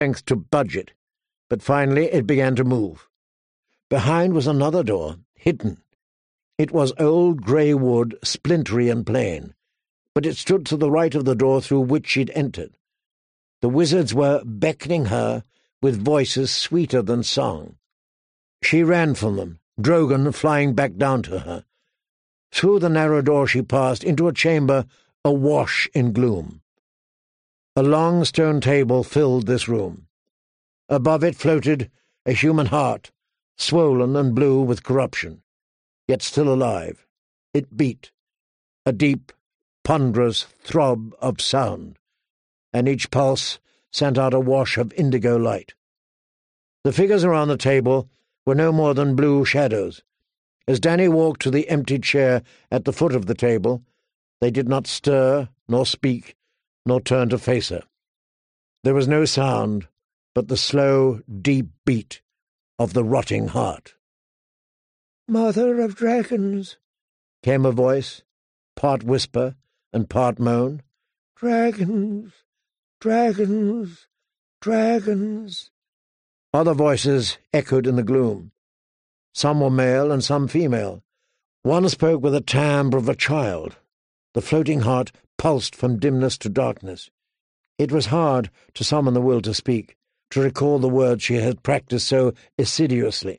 strength to budge it, but finally it began to move. Behind was another door, hidden. It was old grey wood, splintery and plain, but it stood to the right of the door through which she'd entered. The wizards were beckoning her with voices sweeter than song. She ran from them, Drogon flying back down to her. Through the narrow door she passed into a chamber awash in gloom. A long stone table filled this room. Above it floated a human heart, swollen and blue with corruption, yet still alive. It beat, a deep, ponderous throb of sound, and each pulse sent out a wash of indigo light. The figures around the table were no more than blue shadows. As Dany walked to the empty chair at the foot of the table, they did not stir, nor speak, nor turn to face her. There was no sound but the slow, deep beat of the rotting heart. "Mother of dragons," came a voice, part whisper and part moan. "Dragons, dragons, dragons." Other voices echoed in the gloom. Some were male and some female. One spoke with the timbre of a child. The floating heart pulsed from dimness to darkness. It was hard to summon the will to speak, to recall the words she had practised so assiduously.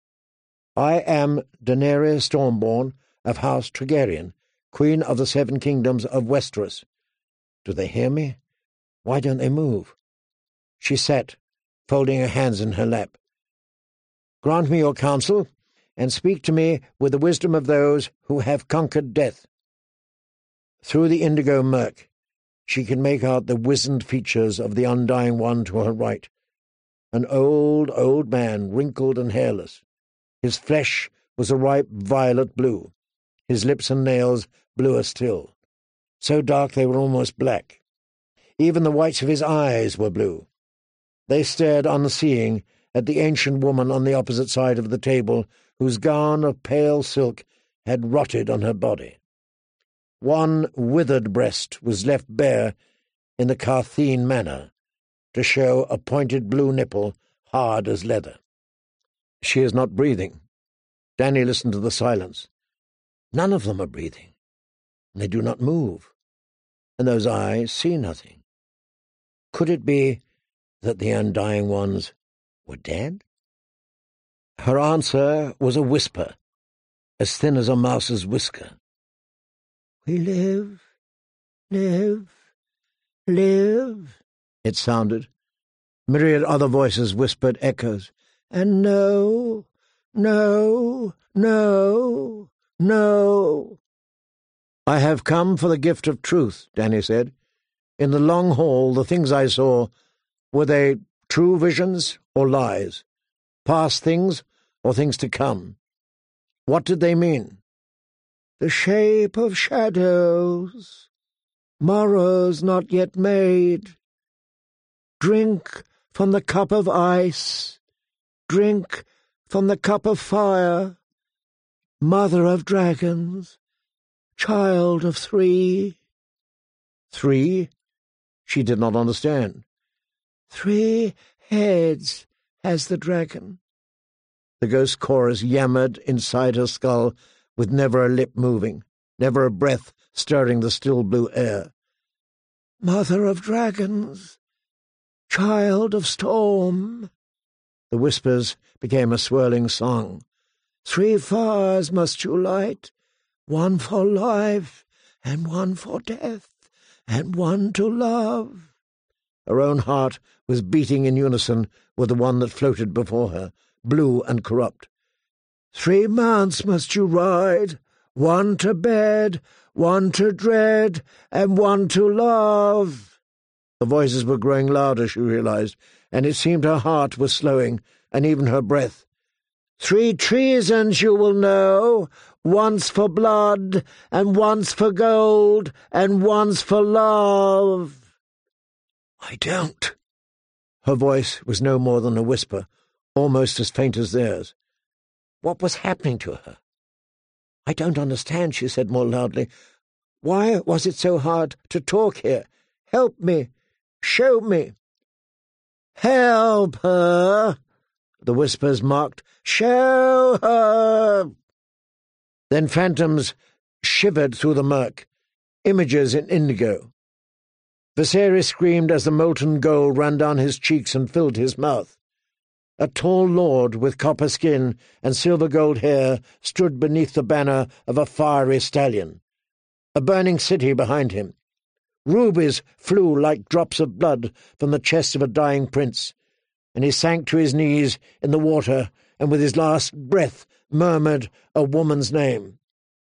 "I am Daenerys Stormborn of House Targaryen, Queen of the Seven Kingdoms of Westeros. Do they hear me? Why don't they move?" She sat, folding her hands in her lap. "Grant me your counsel, and speak to me with the wisdom of those who have conquered death." Through the indigo murk, she could make out the wizened features of the Undying One to her right. An old, old man, wrinkled and hairless. His flesh was a ripe violet blue, his lips and nails bluer still, so dark they were almost black. Even the whites of his eyes were blue. They stared unseeing at the ancient woman on the opposite side of the table, whose gown of pale silk had rotted on her body. One withered breast was left bare in the Carthene manner, to show a pointed blue nipple hard as leather. She is not breathing. Dany listened to the silence. None of them are breathing. They do not move, and those eyes see nothing. Could it be that the Undying Ones were dead? Her answer was a whisper, as thin as a mouse's whisker. "We live, live, live," it sounded. Myriad other voices whispered echoes. "And no, no, no, no." "I have come for the gift of truth," Dany said. "In the long hall, the things I saw, were they true visions or lies? Past things or things to come? What did they mean?" "The shape of shadows, morrows not yet made. Drink from the cup of ice, drink from the cup of fire. Mother of dragons, child of three." "Three?" She did not understand. "3 heads has the dragon." The ghost chorus yammered inside her skull, with never a lip moving, never a breath stirring the still blue air. "Mother of dragons, child of storm." The whispers became a swirling song. 3 fires must you light, one for life, and one for death, and one to love." Her own heart was beating in unison with the one that floated before her, blue and corrupt. 3 mounts must you ride, one to bed, one to dread, and one to love." The voices were growing louder, she realized, and it seemed her heart was slowing, and even her breath. 3 treasons you will know, once for blood, and once for gold, and once for love." "I don't." Her voice was no more than a whisper, almost as faint as theirs. What was happening to her? "I don't understand," she said more loudly. "Why was it so hard to talk here? Help me. Show me." "Help her!" the whispers mocked. "Show her!" Then phantoms shivered through the murk, images in indigo. Viserys screamed as the molten gold ran down his cheeks and filled his mouth. A tall lord with copper skin and silver-gold hair stood beneath the banner of a fiery stallion. A burning city behind him. Rubies flew like drops of blood from the chest of a dying prince, and he sank to his knees in the water and with his last breath murmured a woman's name.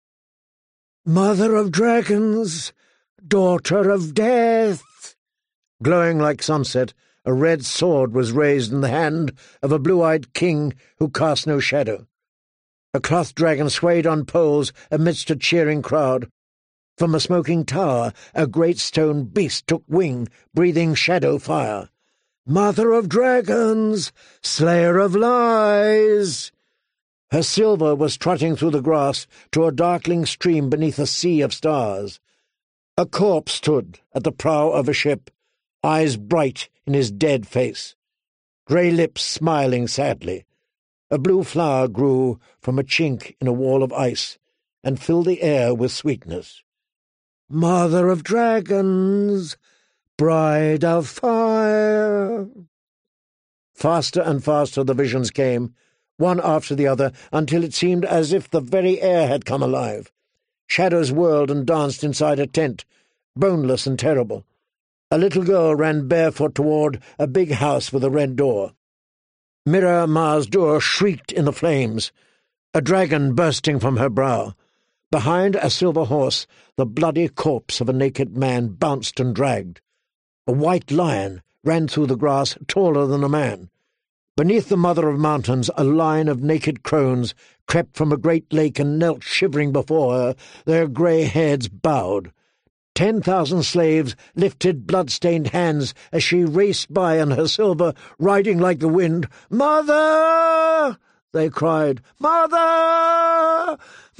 "Mother of dragons, daughter of death!" Glowing like sunset, a red sword was raised in the hand of a blue-eyed king who cast no shadow. A cloth dragon swayed on poles amidst a cheering crowd. From a smoking tower, a great stone beast took wing, breathing shadow fire. "Mother of dragons, slayer of lies!" Her silver was trotting through the grass to a darkling stream beneath a sea of stars. A corpse stood at the prow of a ship, eyes bright in his dead face, grey lips smiling sadly. A blue flower grew from a chink in a wall of ice and filled the air with sweetness. "Mother of dragons, bride of fire!" Faster and faster the visions came, one after the other, until it seemed as if the very air had come alive. Shadows whirled and danced inside a tent, boneless and terrible. A little girl ran barefoot toward a big house with a red door. Mirror Maz-Dur shrieked in the flames, a dragon bursting from her brow. Behind a silver horse, the bloody corpse of a naked man bounced and dragged. A white lion ran through the grass, taller than a man. Beneath the Mother of Mountains, a line of naked crones crept from a great lake and knelt shivering before her, their grey heads bowed. 10,000 slaves lifted blood-stained hands as she raced by on her silver, riding like the wind. "Mother!" they cried. "Mother!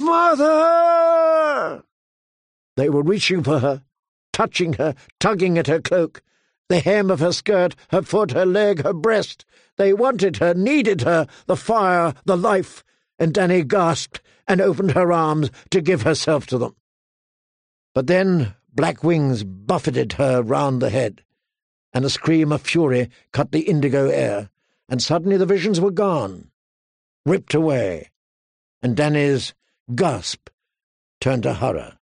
Mother!" They were reaching for her, touching her, tugging at her cloak, the hem of her skirt, her foot, her leg, her breast. They wanted her, needed her, the fire, the life, and Dany gasped and opened her arms to give herself to them. But then black wings buffeted her round the head, and a scream of fury cut the indigo air, and suddenly the visions were gone, ripped away, and Dany's gasp turned to horror.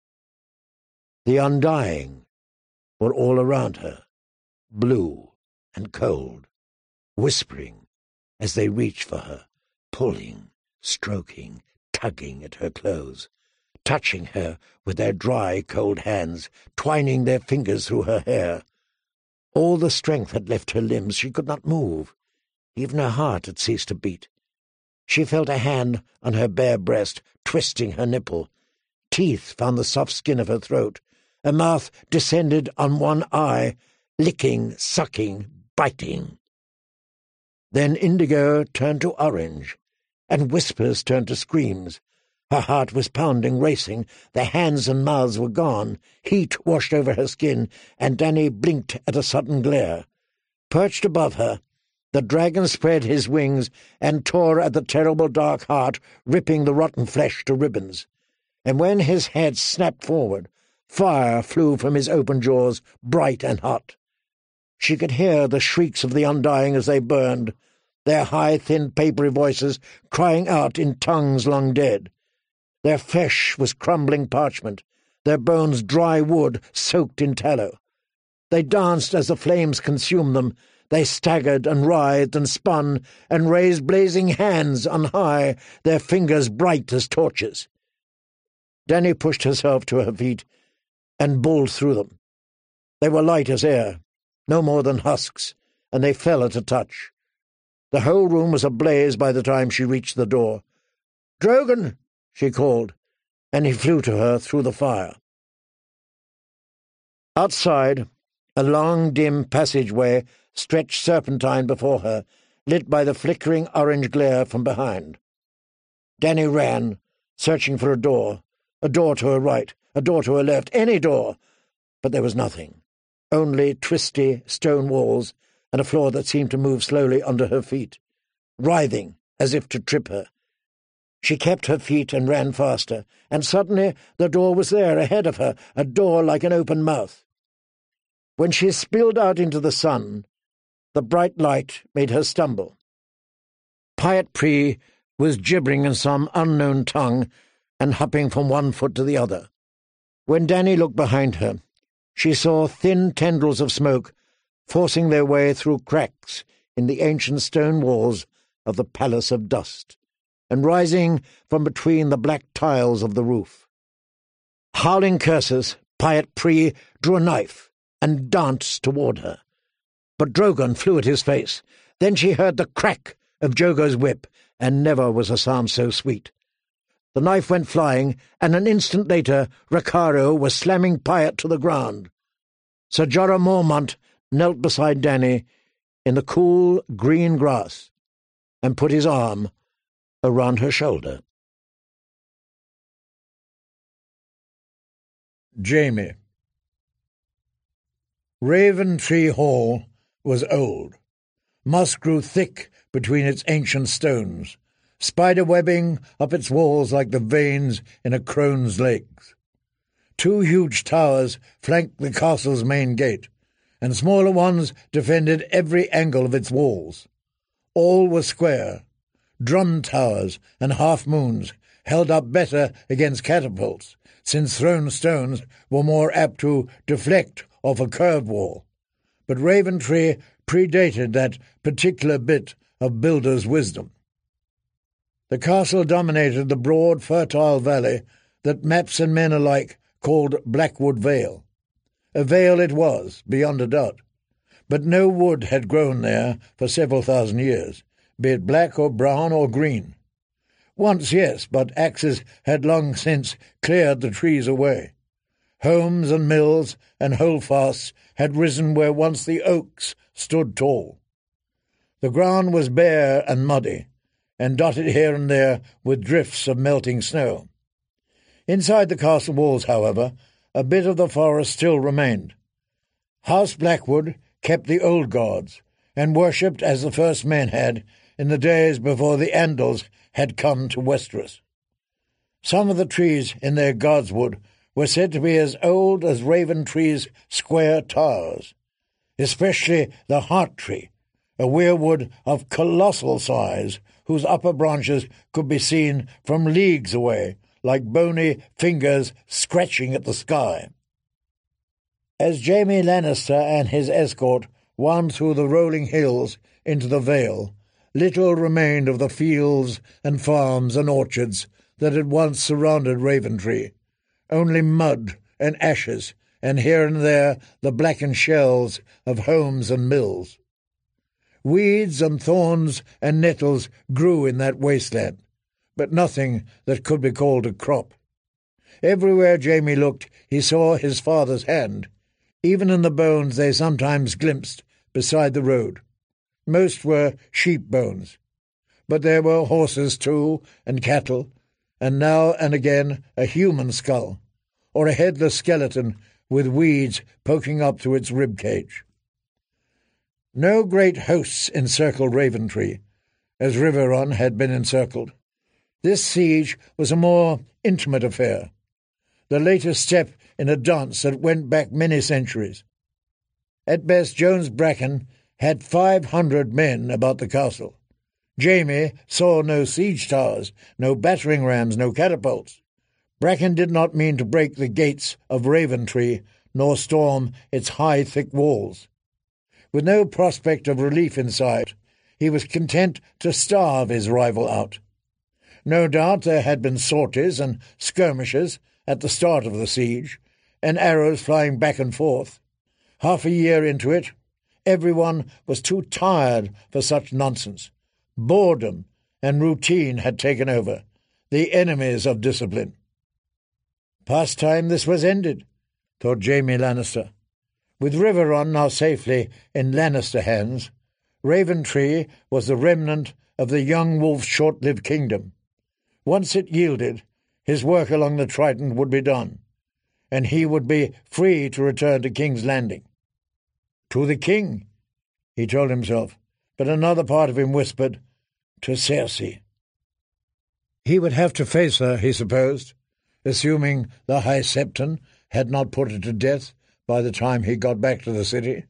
The Undying were all around her, blue and cold, whispering as they reached for her, pulling, stroking, tugging at her clothes, touching her with their dry, cold hands, twining their fingers through her hair. All the strength had left her limbs. She could not move. Even her heart had ceased to beat. She felt a hand on her bare breast, twisting her nipple. Teeth found the soft skin of her throat. A mouth descended on one eye, licking, sucking, biting. Then indigo turned to orange, and whispers turned to screams. Her heart was pounding, racing. The hands and mouths were gone. Heat washed over her skin, and Dany blinked at a sudden glare. Perched above her, the dragon spread his wings and tore at the terrible dark heart, ripping the rotten flesh to ribbons. And when his head snapped forward, fire flew from his open jaws, bright and hot. She could hear the shrieks of the Undying as they burned, their high, thin, papery voices crying out in tongues long dead. Their flesh was crumbling parchment, their bones dry wood soaked in tallow. They danced as the flames consumed them. They staggered and writhed and spun and raised blazing hands on high, their fingers bright as torches. Dany pushed herself to her feet and bowled through them. They were light as air, no more than husks, and they fell at a touch. The whole room was ablaze by the time she reached the door. "Drogon!" she called, and he flew to her through the fire. Outside, a long, dim passageway stretched serpentine before her, lit by the flickering orange glare from behind. Dany ran, searching for a door to her right, a door to her left, any door. But there was nothing, only twisty stone walls, and a floor that seemed to move slowly under her feet, writhing as if to trip her. She kept her feet and ran faster, and suddenly the door was there ahead of her, a door like an open mouth. When she spilled out into the sun, the bright light made her stumble. Pyot Pri was gibbering in some unknown tongue and hopping from one foot to the other. When Dany looked behind her, she saw thin tendrils of smoke forcing their way through cracks in the ancient stone walls of the Palace of Dust, and rising from between the black tiles of the roof. Howling curses, Pyot Pri drew a knife and danced toward her. But Drogon flew at his face. Then she heard the crack of Drogo's whip, and never was a sound so sweet. The knife went flying, and an instant later Rakharo was slamming Pyot to the ground. Ser Jorah Mormont knelt beside Dany in the cool green grass and put his arm around her shoulder. Jaime. Raven Tree Hall was old. Moss grew thick between its ancient stones, spider-webbing up its walls like the veins in a crone's legs. 2 huge towers flanked the castle's main gate, and smaller ones defended every angle of its walls. All were square. Drum towers and half-moons held up better against catapults, since thrown stones were more apt to deflect off a curved wall. But Raven Tree predated that particular bit of builder's wisdom. The castle dominated the broad, fertile valley that maps and men alike called Blackwood Vale. A vale it was, beyond a doubt, but no wood had grown there for several thousand years, be it black or brown or green. Once, yes, but axes had long since cleared the trees away. Homes and mills and holdfasts had risen where once the oaks stood tall. The ground was bare and muddy, and dotted here and there with drifts of melting snow. Inside the castle walls, however, a bit of the forest still remained. House Blackwood kept the old gods, and worshipped as the first men had in the days before the Andals had come to Westeros. Some of the trees in their godswood were said to be as old as Raven Tree's square towers, especially the Heart Tree, a weirwood of colossal size whose upper branches could be seen from leagues away, like bony fingers scratching at the sky. As Jaime Lannister and his escort wound through the rolling hills into the Vale, little remained of the fields and farms and orchards that had once surrounded Raven Tree, only mud and ashes, and here and there the blackened shells of homes and mills. Weeds and thorns and nettles grew in that wasteland, but nothing that could be called a crop. Everywhere Jaime looked, he saw his father's hand, even in the bones they sometimes glimpsed beside the road. Most were sheep bones, but there were horses too, and cattle, and now and again a human skull, or a headless skeleton with weeds poking up through its rib cage. No great hosts encircled Raven Tree, as Riverrun had been encircled. This siege was a more intimate affair, the latest step in a dance that went back many centuries. At best, Jones Bracken had 500 men about the castle. Jaime saw no siege towers, no battering rams, no catapults. Bracken did not mean to break the gates of Raven Tree, nor storm its high, thick walls. With no prospect of relief in sight, he was content to starve his rival out. No doubt there had been sorties and skirmishes at the start of the siege, and arrows flying back and forth. Half a year into it, everyone was too tired for such nonsense. Boredom and routine had taken over, the enemies of discipline. Past time this was ended, thought Jaime Lannister. With Riverrun now safely in Lannister hands, Raven Tree was the remnant of the young wolf's short-lived kingdom. Once it yielded, his work along the Triton would be done, and he would be free to return to King's Landing. To the king, he told himself, but another part of him whispered, to Cersei. He would have to face her, he supposed, assuming the High Septon had not put her to death by the time he got back to the city.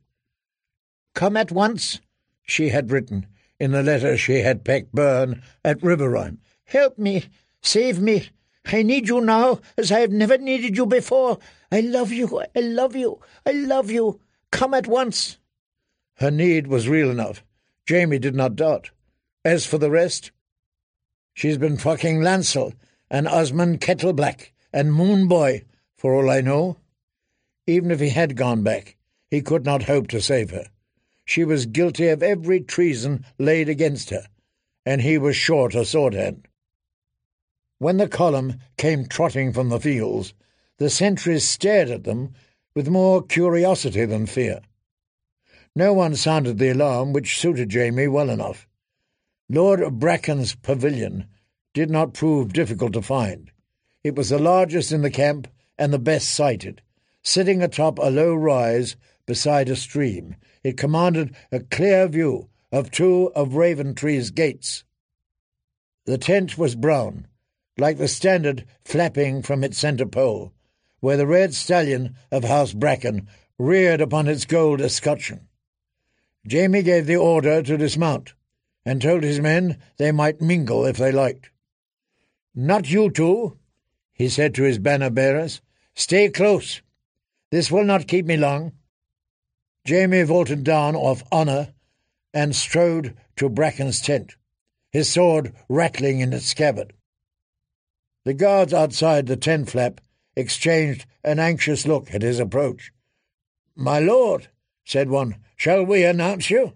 "Come at once," she had written in the letter she had pecked Burn at River Run. "Help me, save me. I need you now as I have never needed you before. I love you, I love you, I love you. Come at once." Her need was real enough. Jaime did not doubt. As for the rest, she's been fucking Lancel and Osmond Kettleblack and Moonboy, for all I know. Even if he had gone back, he could not hope to save her. She was guilty of every treason laid against her, and he was short a sword hand. When the column came trotting from the fields, the sentries stared at them with more curiosity than fear. No one sounded the alarm, which suited Jaime well enough. Lord Bracken's pavilion did not prove difficult to find. It was the largest in the camp and the best sited. Sitting atop a low rise beside a stream, it commanded a clear view of two of Raventree's gates. The tent was brown, like the standard flapping from its centre pole, where the red stallion of House Bracken reared upon its gold escutcheon. Jaime gave the order to dismount, and told his men they might mingle if they liked. "Not you two," he said to his banner-bearers. "Stay close. This will not keep me long." Jaime vaulted down off honour and strode to Bracken's tent, his sword rattling in its scabbard. The guards outside the tent flap exchanged an anxious look at his approach. "My lord," said one, "shall we announce you?"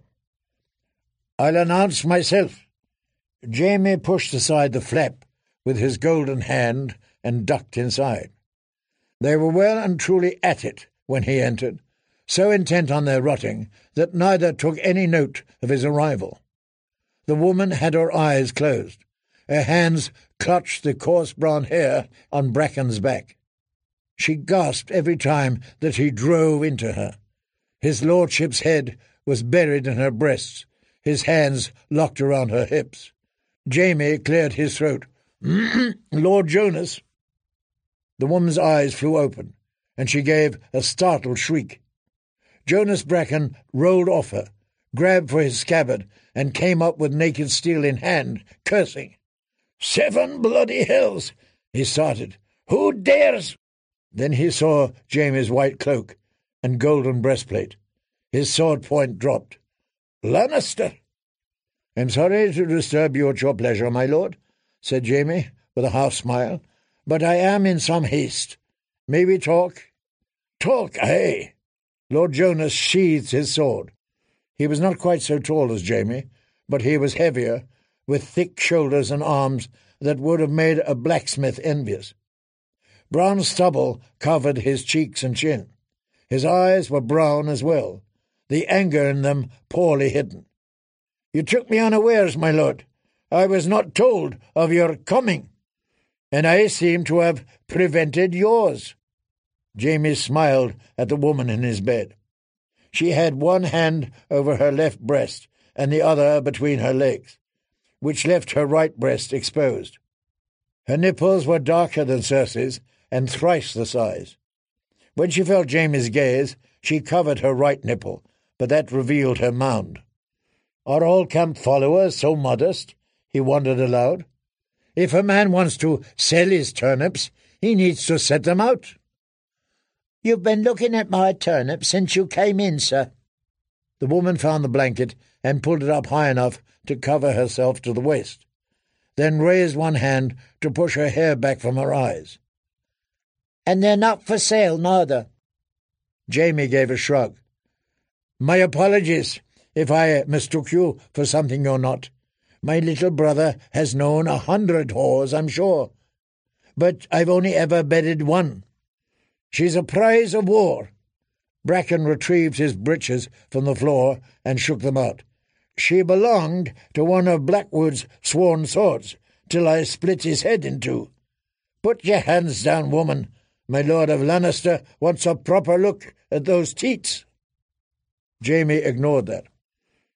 "I'll announce myself." Jaime pushed aside the flap with his golden hand and ducked inside. They were well and truly at it when he entered, so intent on their rotting that neither took any note of his arrival. The woman had her eyes closed. Her hands clutched the coarse brown hair on Bracken's back. She gasped every time that he drove into her. His lordship's head was buried in her breasts, his hands locked around her hips. Jaime cleared his throat. "Lord Jonas." The woman's eyes flew open, and she gave a startled shriek. Jonas Bracken rolled off her, grabbed for his scabbard, and came up with naked steel in hand, cursing. "7 bloody hells!" he started. "Who dares—" Then he saw Jaime's white cloak and golden breastplate. His sword point dropped. "Lannister!" "I'm sorry to disturb you at your pleasure, my lord," said Jaime, with a half-smile, "but I am in some haste. May we talk?" "Talk, aye." Lord Jonas sheathed his sword. He was not quite so tall as Jaime, but he was heavier, with thick shoulders and arms that would have made a blacksmith envious. Brown stubble covered his cheeks and chin. His eyes were brown as well, the anger in them poorly hidden. "You took me unawares, my lord. I was not told of your coming, and I seem to have prevented yours." Jaime smiled at the woman in his bed. She had one hand over her left breast and the other between her legs, which left her right breast exposed. Her nipples were darker than Cersei's and thrice the size. When she felt Jaime's gaze, she covered her right nipple, but that revealed her mound. "Are all camp followers so modest?" he wondered aloud. "If a man wants to sell his turnips, he needs to set them out." "You've been looking at my turnips since you came in, sir." The woman found the blanket and pulled it up high enough to cover herself to the waist, then raised one hand to push her hair back from her eyes. "And they're not for sale, neither." Jaime gave a shrug. "My apologies if I mistook you for something you're not. My little brother has known 100 whores, I'm sure, but I've only ever bedded one. She's a prize of war." Bracken retrieved his breeches from the floor and shook them out. "She belonged to one of Blackwood's sworn swords, till I split his head in two. Put your hands down, woman. My Lord of Lannister wants a proper look at those teats." Jaime ignored that.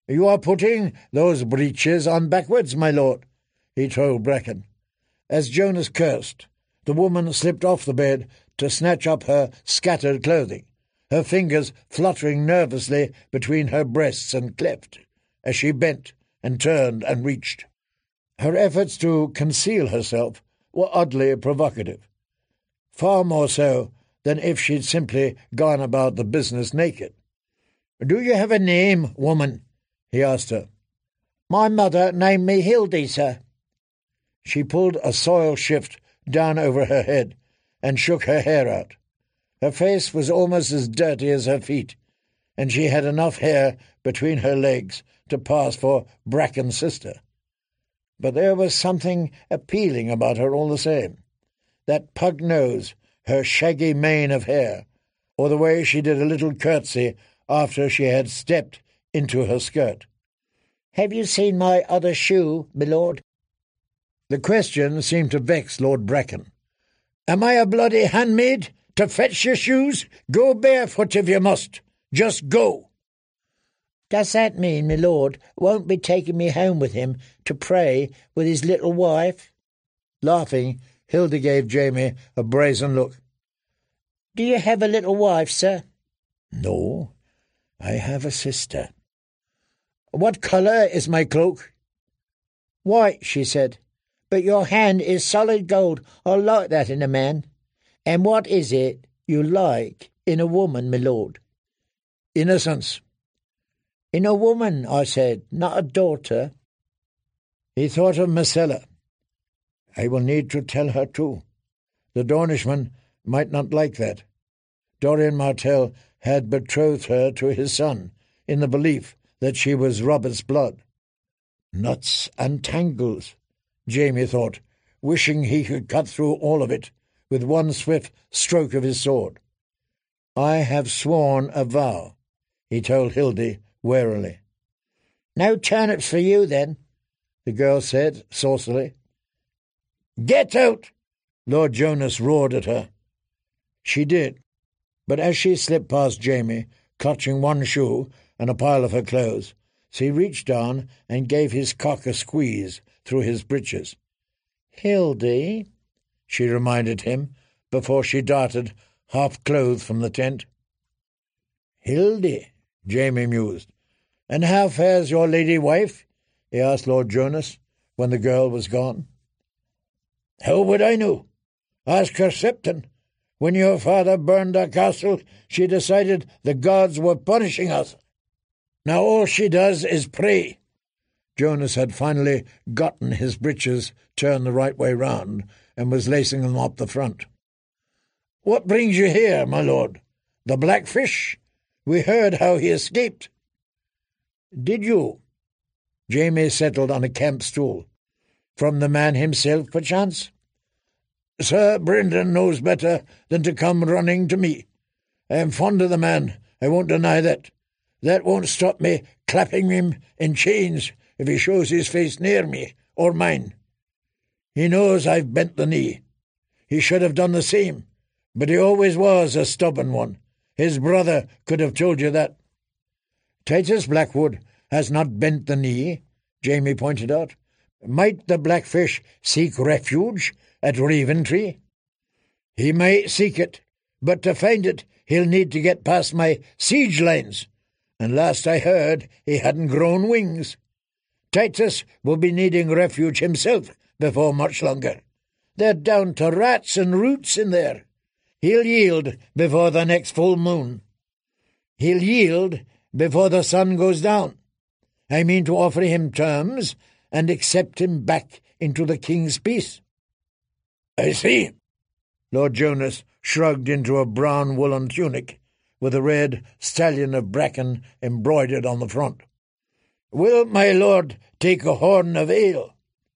"You are putting those breeches on backwards, my lord," he told Bracken. As Jonas cursed, the woman slipped off the bed to snatch up her scattered clothing, her fingers fluttering nervously between her breasts and cleft, as she bent and turned and reached. Her efforts to conceal herself were oddly provocative, far more so than if she'd simply gone about the business naked. "Do you have a name, woman?" he asked her. "My mother named me Hildy, sir." She pulled a soil shift down over her head and shook her hair out. Her face was almost as dirty as her feet, and she had enough hair between her legs to pass for Bracken's sister. But there was something appealing about her all the same. That pug nose, her shaggy mane of hair, or the way she did a little curtsy after she had stepped into her skirt. "Have you seen my other shoe, my lord?" The question seemed to vex Lord Bracken. "Am I a bloody handmaid to fetch your shoes? Go barefoot if you must. Just go." "Does that mean my lord won't be taking me home with him to pray with his little wife?" Laughing, Hilda gave Jamie a brazen look. "Do you have a little wife, sir?" "No, I have a sister." "What colour is my cloak?" "White," she said. "But your hand is solid gold. I like that in a man. And what is it you like in a woman, my lord?" "Innocence." "In a woman," I said, "not a daughter." He thought of Marcella. I will need to tell her too. The Dornishman might not like that. Dorian Martell had betrothed her to his son, in the belief that she was Robert's blood. Knots and tangles, Jamie thought, wishing he could cut through all of it with one swift stroke of his sword. "I have sworn a vow," he told Hildy warily. "No turnips for you, then," the girl said saucily. "Get out!" Lord Jonas roared at her. She did, but as she slipped past Jamie, clutching one shoe and a pile of her clothes, he reached down and gave his cock a squeeze through his breeches. "Hildy," she reminded him before she darted, half-clothed, from the tent. "Hildy," Jamie mused. "And how fares your lady wife?" he asked Lord Jonas when the girl was gone. "How would I know? Ask her Septon. When your father burned our castle, she decided the gods were punishing us. Now all she does is pray." Jonas had finally gotten his breeches turned the right way round and was lacing them up the front. "What brings you here, my lord? The Blackfish? We heard how he escaped." "Did you?" Jamie settled on a camp stool. "From the man himself, perchance?" "Sir Brendan knows better than to come running to me. I am fond of the man, I won't deny that. That won't stop me clapping him in chains if he shows his face near me or mine. He knows I've bent the knee. He should have done the same, but he always was a stubborn one. His brother could have told you that." "Titus Blackwood has not bent the knee," Jamie pointed out. "Might the Blackfish seek refuge at Raventree?" "He might seek it, but to find it he'll need to get past my siege lines, and last I heard he hadn't grown wings. Titus will be needing refuge himself before much longer. They're down to rats and roots in there. He'll yield before the next full moon. He'll yield before the sun goes down. I mean to offer him terms and accept him back into the king's peace." "I see." Lord Jonas shrugged into a brown woolen tunic with a red stallion of bracken embroidered on the front. "Will my lord take a horn of ale?"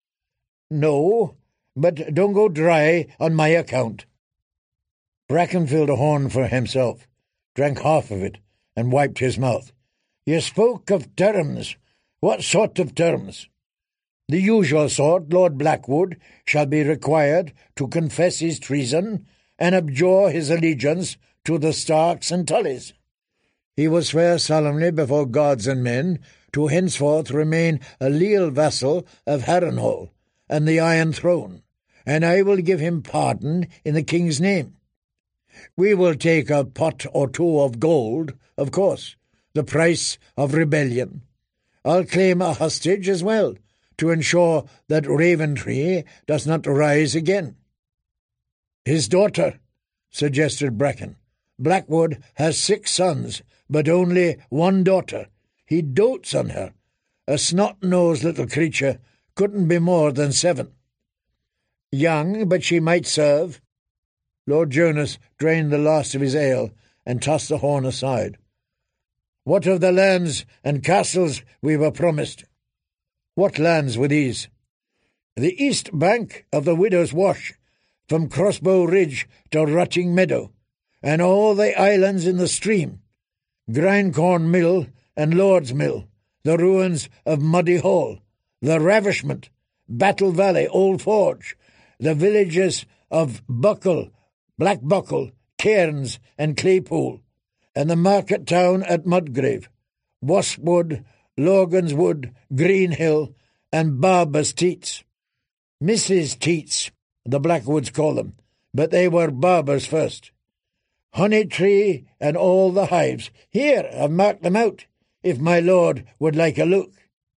"No, but don't go dry on my account." Bracken filled a horn for himself, drank half of it, and wiped his mouth. "You spoke of terms. What sort of terms?" "The usual sort. Lord Blackwood shall be required to confess his treason and abjure his allegiance to the Starks and Tullys. He will swear solemnly before gods and men to henceforth remain a leal vassal of Harrenhal and the Iron Throne, and I will give him pardon in the king's name. We will take a pot or two of gold, of course, the price of rebellion. I'll claim a hostage as well, to ensure that Raventree does not rise again." "His daughter," suggested Bracken. "Blackwood has 6 sons, but only 1 daughter. He dotes on her. A snot-nosed little creature couldn't be more than 7. "Young, but she might serve." Lord Jonas drained the last of his ale and tossed the horn aside. "What of the lands and castles we were promised?" "What lands were these?" "The east bank of the Widow's Wash, from Crossbow Ridge to Rotting Meadow, and all the islands in the stream, Grindcorn Mill and Lord's Mill, the ruins of Muddy Hall, the Ravishment, Battle Valley, Old Forge, the villages of Buckle, Black Buckle, Cairns and Claypool, and the market town at Mudgrave, Waspwood, Logan's Wood, Greenhill, and Barber's Teats. Mrs. Teats, the Blackwoods call them, but they were Barbers first. Honeytree and all the hives. Here, I've marked them out, if my lord would like a look."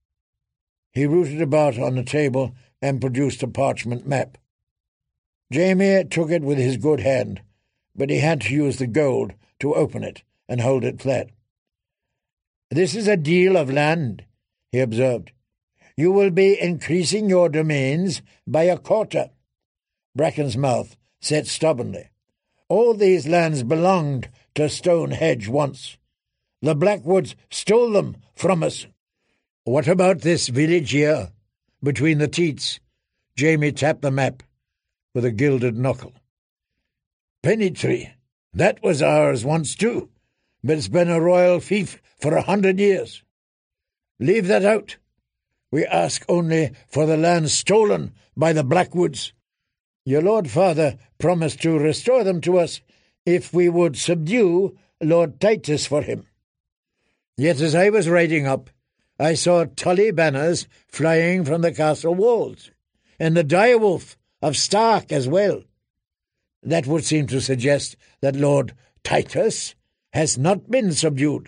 He rooted about on the table and produced a parchment map. Jamie took it with his good hand, but he had to use the gold to open it and hold it flat. "This is a deal of land," he observed. "You will be increasing your domains by a quarter." Bracken's mouth set stubbornly. "All these lands belonged to Stonehenge once. The Blackwoods stole them from us." "What about this village here, between the Teats?" Jamie tapped the map with a gilded knuckle. "Pennytree. That was ours once too, but it's been a royal fief for 100 years. Leave that out. We ask only for the land stolen by the Blackwoods. Your Lord Father promised to restore them to us if we would subdue Lord Titus for him. Yet as I was riding up, I saw Tully banners flying from the castle walls, and the direwolf of Stark as well. That would seem to suggest that Lord Titus has not been subdued.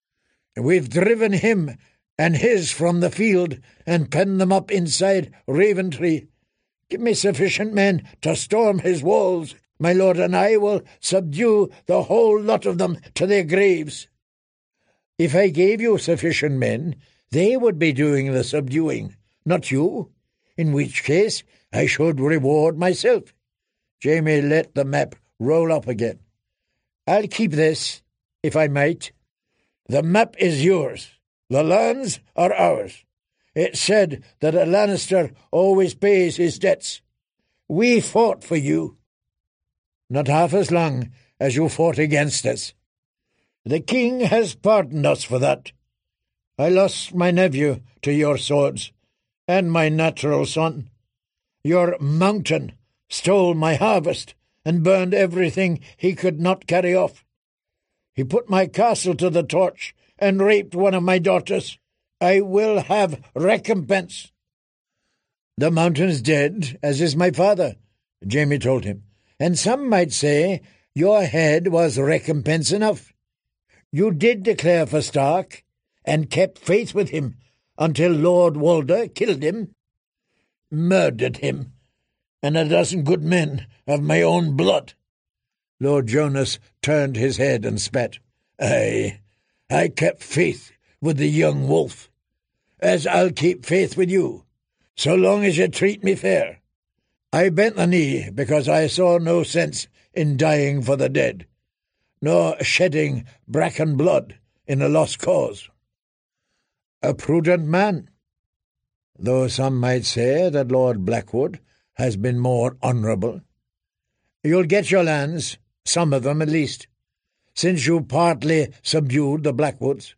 We've driven him and his from the field and penned them up inside Raventree. Give me sufficient men to storm his walls, my lord, and I will subdue the whole lot of them to their graves." "If I gave you sufficient men, they would be doing the subduing, not you, in which case I should reward myself." Jamie let the map roll up again. "I'll keep this, if I might." "The map is yours. The lands are ours. It's said that a Lannister always pays his debts. We fought for you." "Not half as long as you fought against us." "The king has pardoned us for that. I lost my nephew to your swords, and my natural son. Your mountain stole my harvest and burned everything he could not carry off. He put my castle to the torch and raped one of my daughters. I will have recompense." "The mountain's dead, as is my father," Jamie told him, "and some might say your head was recompense enough. You did declare for Stark, and kept faith with him until Lord Walder killed him." "Murdered him, and a dozen good men of my own blood." Lord Jonas turned his head and spat. "Aye, I kept faith with the young wolf, as I'll keep faith with you, so long as you treat me fair. I bent the knee because I saw no sense in dying for the dead, nor shedding Bracken blood in a lost cause." "A prudent man, though some might say that Lord Blackwood has been more honourable. You'll get your lands, some of them at least, since you partly subdued the Blackwoods."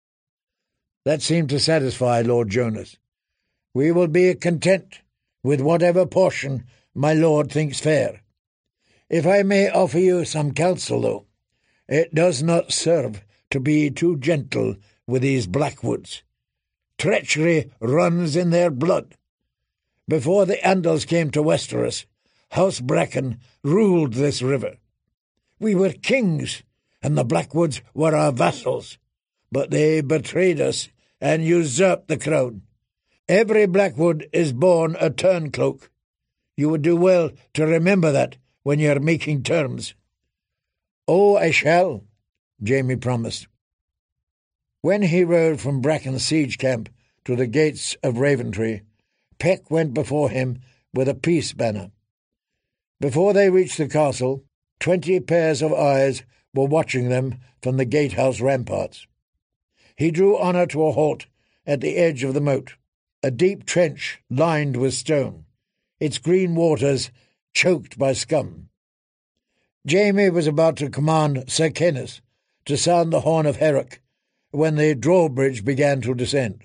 That seemed to satisfy Lord Jonas. "We will be content with whatever portion my lord thinks fair. If I may offer you some counsel, though, it does not serve to be too gentle with these Blackwoods. Treachery runs in their blood. Before the Andals came to Westeros, House Bracken ruled this river. We were kings, and the Blackwoods were our vassals, but they betrayed us and usurped the crown. Every Blackwood is born a turncloak. You would do well to remember that when you are making terms." "Oh, I shall," Jaime promised. When he rode from Bracken's siege camp to the gates of Raventree, Peck went before him with a peace banner. Before they reached the castle, 20 pairs of eyes were watching them from the gatehouse ramparts. He drew Honor to a halt at the edge of the moat, a deep trench lined with stone, its green waters choked by scum. Jaime was about to command Sir Kenneth to sound the horn of Herrick when the drawbridge began to descend.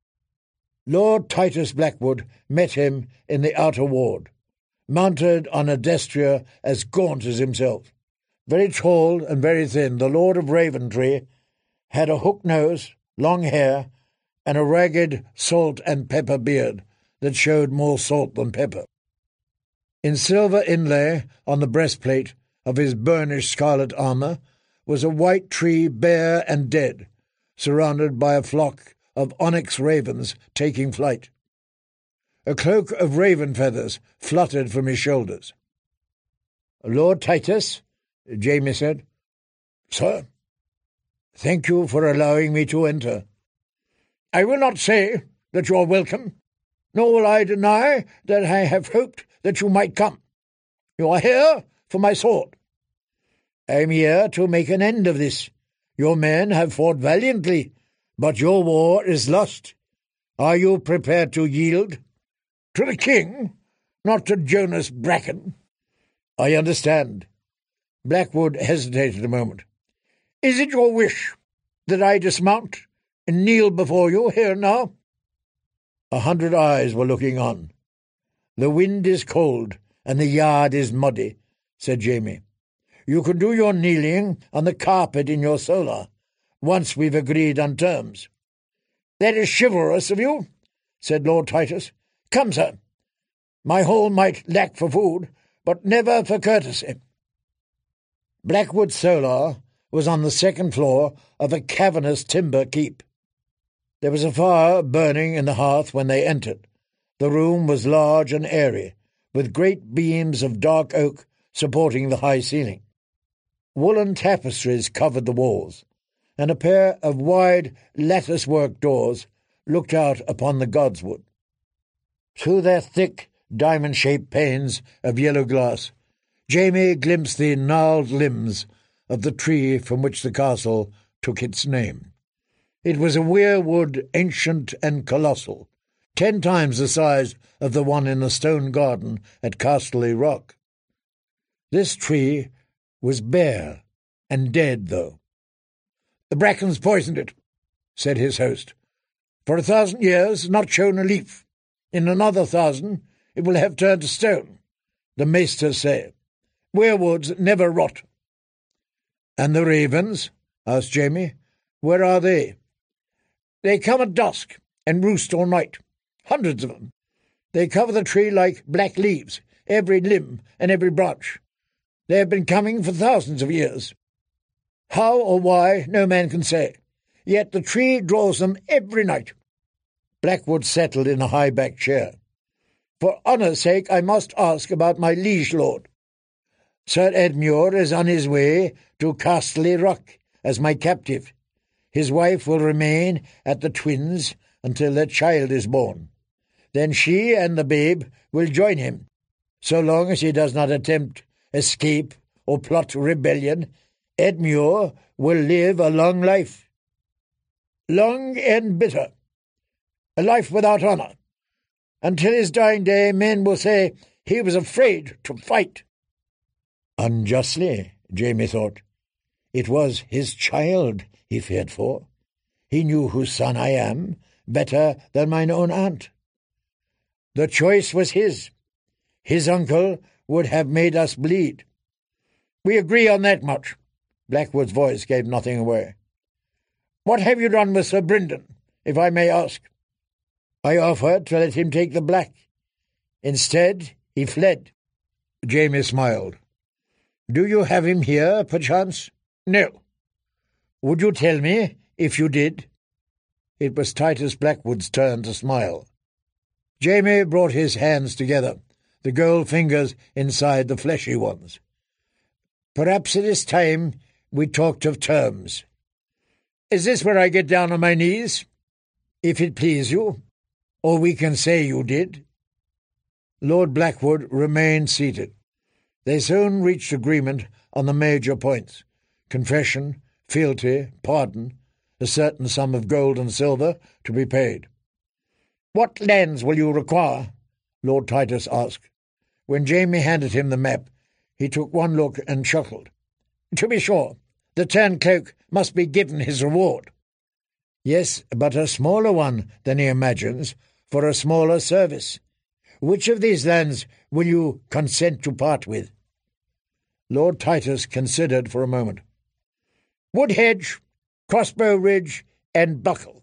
Lord Titus Blackwood met him in the outer ward, mounted on a destrier as gaunt as himself. Very tall and very thin, the Lord of Raventree had a hook nose, long hair, and a ragged salt and pepper beard that showed more salt than pepper. In silver inlay on the breastplate of his burnished scarlet armour was a white tree bare and dead, surrounded by a flock of onyx ravens taking flight. A cloak of raven feathers fluttered from his shoulders. "Lord Titus," Jaime said. "Sir, thank you for allowing me to enter." "I will not say that you are welcome, nor will I deny that I have hoped that you might come. You are here for my sword. I am here to make an end of this. Your men have fought valiantly, but your war is lost. Are you prepared to yield?" "To the king, not to Jonas Bracken." "I understand." Blackwood hesitated a moment. "Is it your wish that I dismount and kneel before you here now?" 100 eyes were looking on. "The wind is cold, and the yard is muddy," said Jaime. "You can do your kneeling on the carpet in your solar, once we've agreed on terms." "That is chivalrous of you," said Lord Titus. "Come, sir. My hall might lack for food, but never for courtesy." Blackwood Solar was on the second floor of a cavernous timber keep. There was a fire burning in the hearth when they entered. The room was large and airy, with great beams of dark oak supporting the high ceiling. Woolen tapestries covered the walls, and a pair of wide lattice-work doors looked out upon the godswood. Through their thick, diamond-shaped panes of yellow glass, Jaime glimpsed the gnarled limbs of the tree from which the castle took its name. It was a weirwood, ancient and colossal, 10 times the size of the one in the stone garden at Casterly Rock. This tree was bare and dead, though. "The Brackens poisoned it," said his host. "For 1,000 years not shown a leaf. In another 1,000 it will have turned to stone, the maesters say. Weirwoods never rot." "And the ravens?" asked Jaime. "Where are they?" "They come at dusk and roost all night. Hundreds of them. They cover the tree like black leaves, every limb and every branch. They have been coming for thousands of years. How or why, no man can say. Yet the tree draws them every night." Blackwood settled in a high-backed chair. "For honour's sake, I must ask about my liege lord. Sir Edmure is on his way to Casterly Rock as my captive. His wife will remain at the twins until their child is born. Then she and the babe will join him. So long as he does not attempt escape or plot rebellion, Edmure will live a long life. Long and bitter. A life without honour. Until his dying day, men will say he was afraid to fight." Unjustly, Jaime thought. It was his child he feared for. He knew whose son I am better than mine own aunt. The choice was his. His uncle would have made us bleed. "We agree on that much." Blackwood's voice gave nothing away. "What have you done with Sir Brynden, if I may ask?" I offered to let him take the black. Instead, he fled. Jamie smiled. Do you have him here, perchance? No. Would you tell me if you did? It was Titus Blackwood's turn to smile. Jamie brought his hands together, the gold fingers inside the fleshy ones. Perhaps it is time we talked of terms. Is this where I get down on my knees? If it please you, or we can say you did. Lord Blackwood remained seated. They soon reached agreement on the major points: confession, fealty, pardon, a certain sum of gold and silver to be paid. "What lands will you require?" Lord Titus asked. When Jamie handed him the map, he took one look and chuckled. "To be sure, the turncoat must be given his reward." "Yes, but a smaller one than he imagines, for a smaller service. Which of these lands will you consent to part with?" Lord Titus considered for a moment. "Woodhedge, Crossbow Ridge, and Buckle.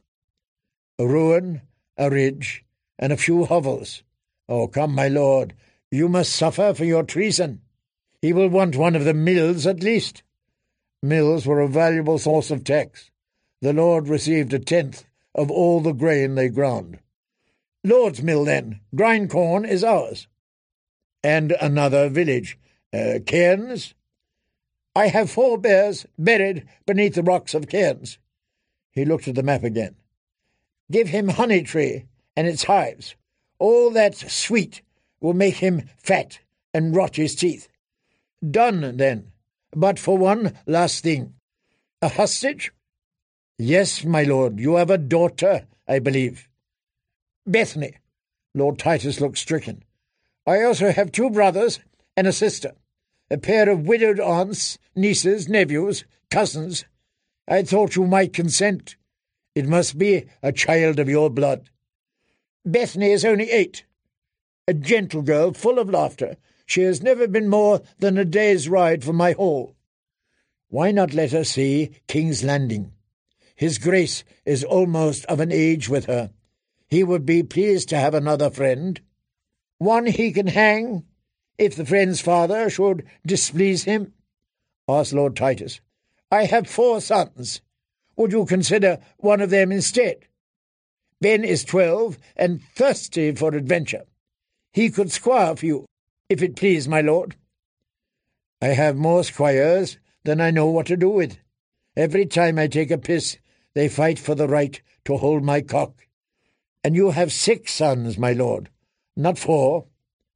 A ruin, a ridge, and a few hovels. Oh, come, my lord, you must suffer for your treason. He will want one of the mills at least." Mills were a valuable source of tax. The lord received 1/10 of all the grain they ground. "Lord's mill, then. Grind corn is ours." "And another village. Cairns?" "I have 4 bears buried beneath the rocks of Cairns." He looked at the map again. "Give him Honeytree and its hives. All that's sweet will make him fat and rot his teeth." "Done, then. But for one last thing. A hostage?" "Yes, my lord. You have a daughter, I believe." "Bethany." Lord Titus looked stricken. "I also have 2 brothers and a sister, a pair of widowed aunts, nieces, nephews, cousins. I thought you might consent. It must be a child of your blood." "Bethany is only 8. A gentle girl, full of laughter. She has never been more than a day's ride from my hall." "Why not let her see King's Landing? His Grace is almost of an age with her. He would be pleased to have another friend. One he can hang, if the friend's father should displease him?" asked Lord Titus. "I have 4 sons. Would you consider one of them instead? Ben is 12 and thirsty for adventure. He could squire for you, if it please my lord." "I have more squires than I know what to do with. Every time I take a piss, they fight for the right to hold my cock. And you have 6 sons, my lord, not 4.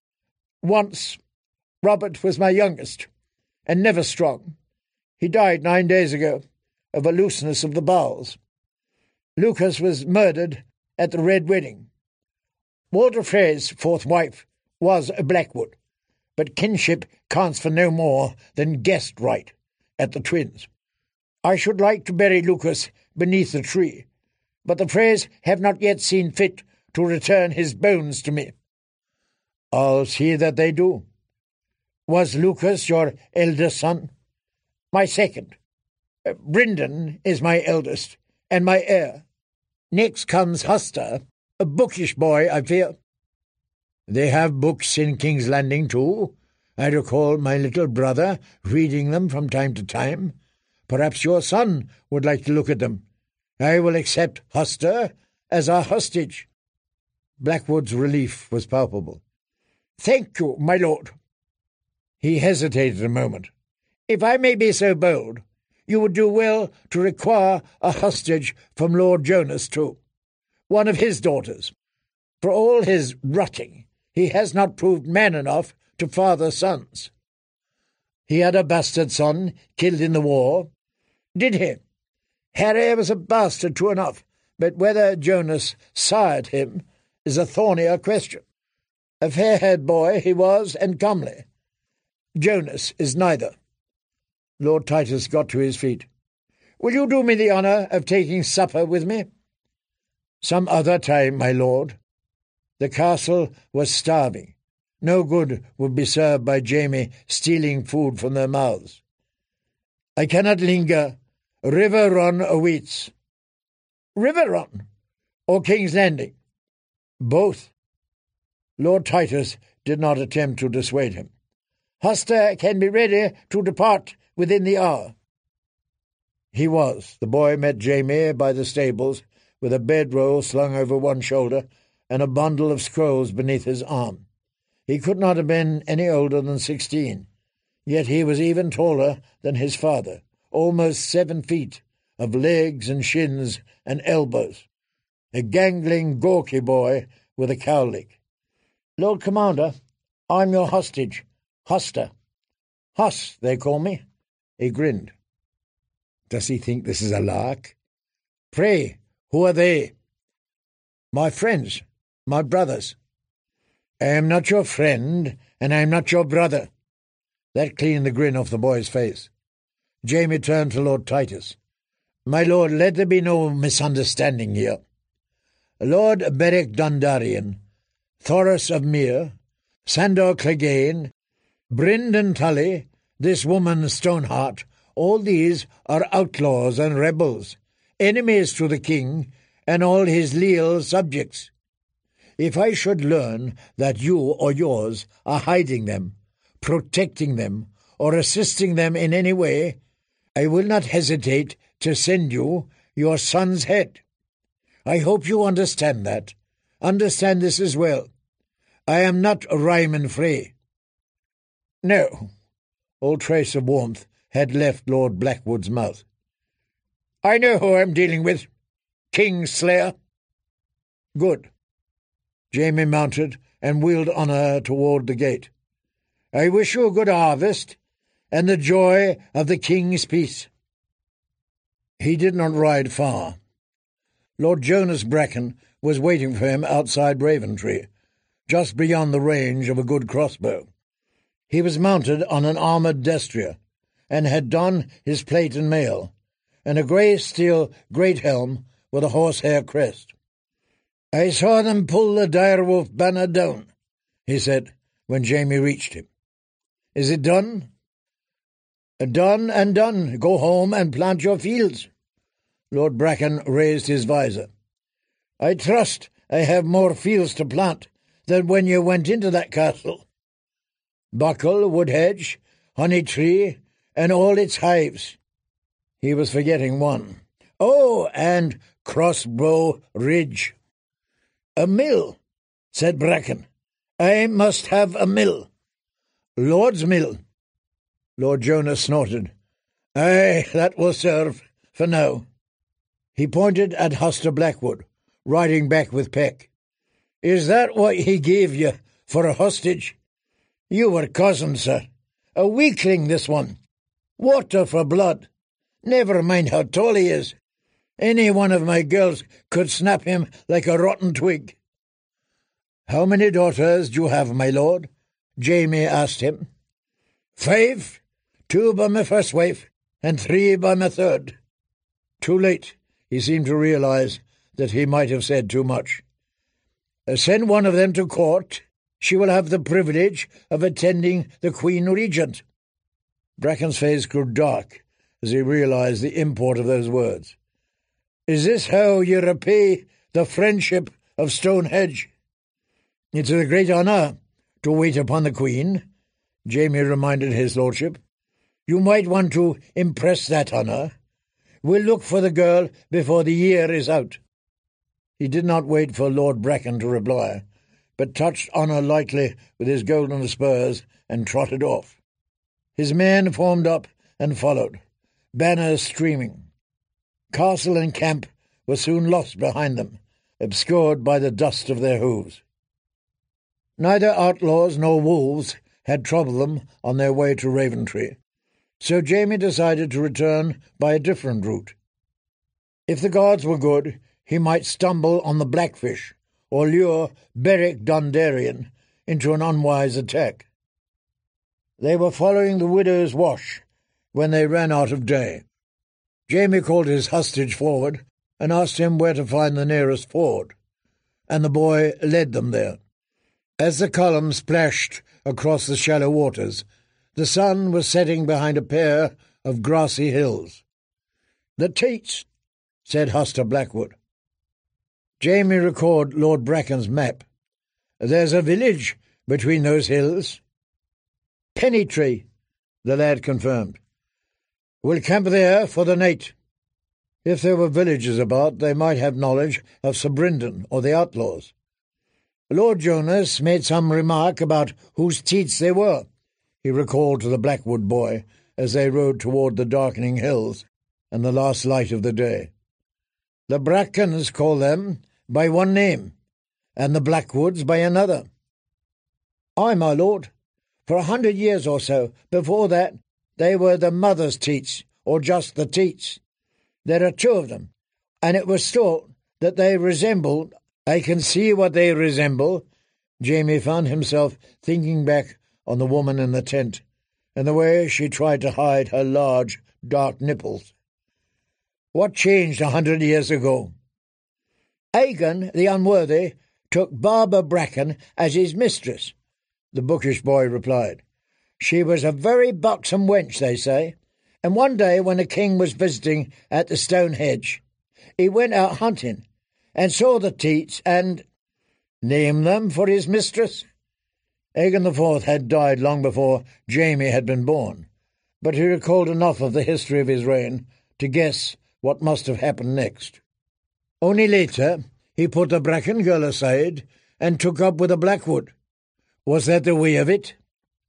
Once, Robert was my youngest, and never strong. He died 9 days ago, of a looseness of the bowels. Lucas was murdered at the Red Wedding. Walter Frey's 4th wife was a Blackwood, but kinship counts for no more than guest right at the Twins. I should like to bury Lucas beneath the tree, but the Freys have not yet seen fit to return his bones to me." "I'll see that they do." "Was Lucas your eldest son?" "My second. Bryndon is my eldest, and my heir. Next comes Huster, a bookish boy, I fear." "They have books in King's Landing, too. I recall my little brother reading them from time to time. Perhaps your son would like to look at them. I will accept Huster as our hostage." Blackwood's relief was palpable. "Thank you, my lord." He hesitated a moment. "If I may be so bold, you would do well to require a hostage from Lord Jonas, too, one of his daughters. For all his rutting, he has not proved man enough to father sons." "He had a bastard son killed in the war." "Did he? Harry was a bastard true enough, but whether Jonas sired him is a thornier question. A fair-haired boy he was, and comely. Jonas is neither." Lord Titus got to his feet. "Will you do me the honour of taking supper with me?" "Some other time, my lord." The castle was starving. No good would be served by Jamie stealing food from their mouths. "I cannot linger. River Run awaits." "River Run? Or King's Landing?" Both. Lord Titus did not attempt to dissuade him. Huster can be ready to depart within the hour. He was. The boy met Jamie by the stables, with a bedroll slung over one shoulder and a bundle of scrolls beneath his arm. He could not have been any older than 16, yet he was even taller than his father, almost 7 feet, of legs and shins and elbows. A gangling, gawky boy with a cowlick. "Lord Commander, I'm your hostage, Huster. Huss, they call me." He grinned. "Does he think this is a lark?" "Pray, who are they?" "My friends, my brothers." "I am not your friend, and I am not your brother." That cleaned the grin off the boy's face. Jamie turned to Lord Titus. "My lord, let there be no misunderstanding here. Lord Beric Dondarrion, Thoros of Myr, Sandor Clegane, Brynden Tully, this woman Stoneheart, all these are outlaws and rebels, enemies to the king and all his leal subjects. If I should learn that you or yours are hiding them, protecting them, or assisting them in any way, I will not hesitate to send you your son's head. I hope you understand that. Understand this as well. I am not Ryman Frey." "No." All trace of warmth had left Lord Blackwood's mouth. "I know who I'm dealing with. Kingslayer." "Good." Jamie mounted and wheeled on her toward the gate. "I wish you a good harvest, and the joy of the king's peace." He did not ride far. Lord Jonas Bracken was waiting for him outside Raventree, just beyond the range of a good crossbow. He was mounted on an armoured destrier, and had donned his plate and mail, and a grey steel great helm with a horsehair crest. "I saw them pull the direwolf banner down," he said, when Jamie reached him. "Is it done?" "Done and done. Go home and plant your fields." Lord Bracken raised his visor. "I trust I have more fields to plant than when you went into that castle. Buckle, Woodhedge, Honey Tree, and all its hives." He was forgetting one. "Oh, and Crossbow Ridge." "A mill," said Bracken. "I must have a mill." "Lord's mill." Lord Jonas snorted. "Aye, that will serve for now." He pointed at Huster Blackwood, riding back with Peck. "Is that what he gave you for a hostage? You were cozened, sir. A weakling, this one. Water for blood. Never mind how tall he is. Any one of my girls could snap him like a rotten twig." "How many daughters do you have, my lord?" Jamie asked him. "5. 2 by my first wife, and 3 by my third." Too late. He seemed to realize that he might have said too much. "Send one of them to court. She will have the privilege of attending the Queen Regent." Bracken's face grew dark as he realized the import of those words. "Is this how you repay the friendship of Stonehenge?" "It's a great honour to wait upon the Queen," Jamie reminded his lordship. "You might want to impress that honour. We'll look for the girl before the year is out." He did not wait for Lord Bracken to reply, but touched Honour lightly with his golden spurs and trotted off. His men formed up and followed, banners streaming. Castle and camp were soon lost behind them, obscured by the dust of their hooves. Neither outlaws nor wolves had troubled them on their way to Raventree, so Jamie decided to return by a different route. If the gods were good, he might stumble on the Blackfish, or lure Beric Dondarrion into an unwise attack. They were following the Widow's Wash when they ran out of day. Jamie called his hostage forward and asked him where to find the nearest ford, and the boy led them there. As the column splashed across the shallow waters, the sun was setting behind a pair of grassy hills. "The Tates," said Huster Blackwood. Jamie recalled Lord Bracken's map. "There's a village between those hills." "Pennytree," the lad confirmed. "We'll camp there for the night." If there were villagers about, they might have knowledge of Sir Brynden or the outlaws. Lord Jonas made some remark about whose teats they were, he recalled to the Blackwood boy as they rode toward the darkening hills and the last light of the day. "The Brackens call them by one name, and the Blackwoods by another." "Aye, my lord. For 100 years or so before that, they were the mother's teats, or just the teats. There are 2 of them, and it was thought that they resembled— I can see what they resemble." Jamie found himself thinking back on the woman in the tent, and the way she tried to hide her large, dark nipples. "What changed 100 years ago?" "Aegon, the Unworthy, took Barbara Bracken as his mistress," the bookish boy replied. "She was a very buxom wench, they say, and one day when the king was visiting at the stone hedge, he went out hunting, and saw the teats, and—" "Named them for his mistress?" Aegon IV had died long before Jamie had been born, but he recalled enough of the history of his reign to guess what must have happened next. Only later he put the Bracken girl aside and took up with the Blackwood. Was that the way of it?